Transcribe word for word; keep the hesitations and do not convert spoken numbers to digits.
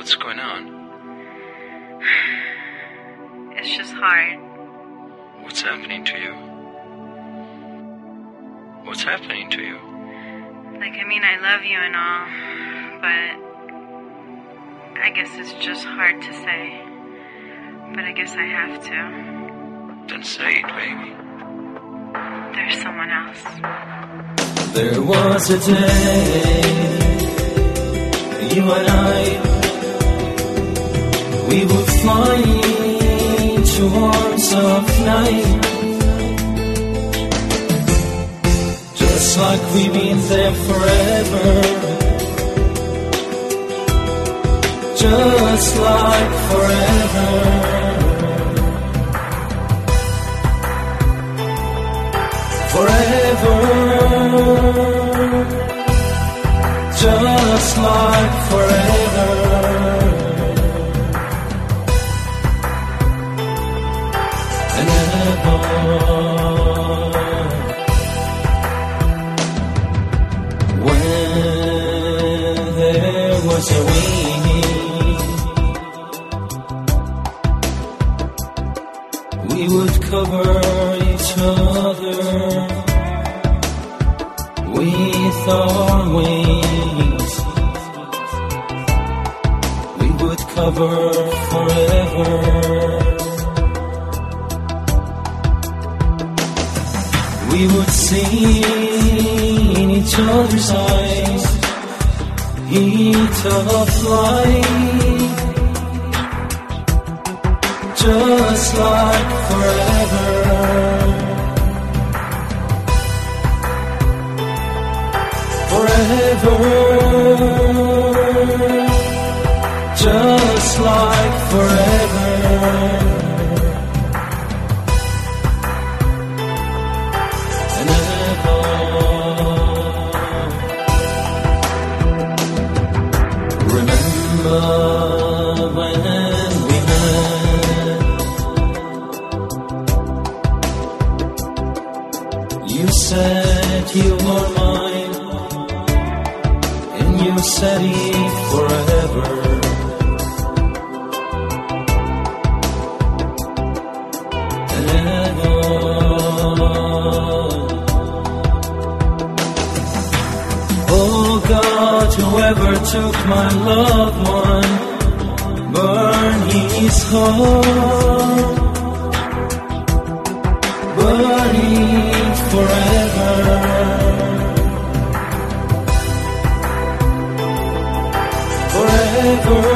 What's going on? It's just hard. What's happening to you? What's happening to you? Like, I mean, I love you and all, but I guess it's just hard to say. But I guess I have to. Then say it, baby. There's someone else. There was a day, you and I, we would fly to arms of night, just like we've been there forever, just like forever. Forever, just like forever. And ever. When there was a wind, we would cover each other with our wings. We would cover forever. We would see in each other's eyes heat of light, just like forever. Forever, just like forever. And ever. Remember when we met? You said you were mine, you said it forever. And ever. Oh God, whoever took my loved one, burn his heart, burn it forever. Forever,